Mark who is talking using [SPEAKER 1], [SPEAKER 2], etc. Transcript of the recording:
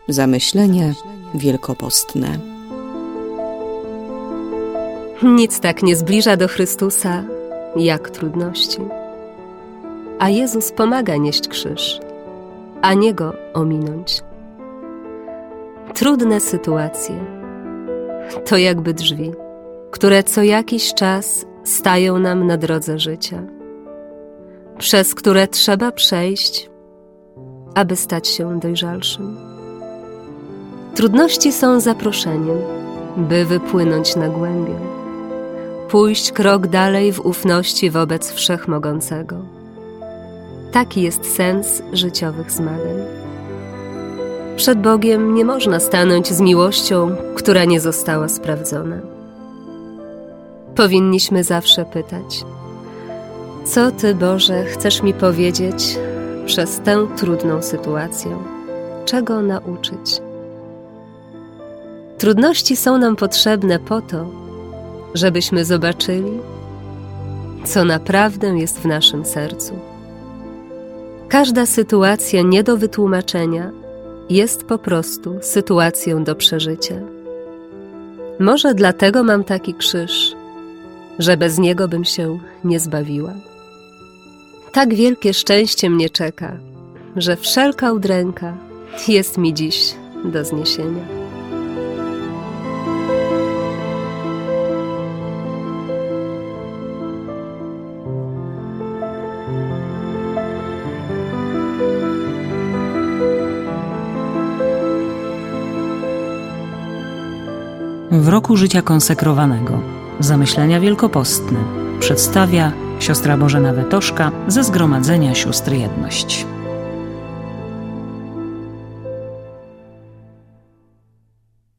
[SPEAKER 1] Zamyślenia wielkopostne.
[SPEAKER 2] Nic tak nie zbliża do Chrystusa jak trudności. A Jezus pomaga nieść krzyż, a nie go ominąć. Trudne sytuacje to jakby drzwi, które co jakiś czas stają nam na drodze życia, przez które trzeba przejść, aby stać się dojrzalszym. Trudności są zaproszeniem, by wypłynąć na głębię, pójść krok dalej w ufności wobec Wszechmogącego. Taki jest sens życiowych zmagań. Przed Bogiem nie można stanąć z miłością, która nie została sprawdzona. Powinniśmy zawsze pytać: co Ty, Boże, chcesz mi powiedzieć przez tę trudną sytuację? Czego nauczyć? Trudności są nam potrzebne po to, żebyśmy zobaczyli, co naprawdę jest w naszym sercu. Każda sytuacja nie do wytłumaczenia jest po prostu sytuacją do przeżycia. Może dlatego mam taki krzyż, że bez niego bym się nie zbawiła. Tak wielkie szczęście mnie czeka, że wszelka udręka jest mi dziś do zniesienia.
[SPEAKER 3] W roku życia konsekrowanego Zamyślenia wielkopostne przedstawia siostra Bożena Wetoszka ze Zgromadzenia Sióstr Jedność.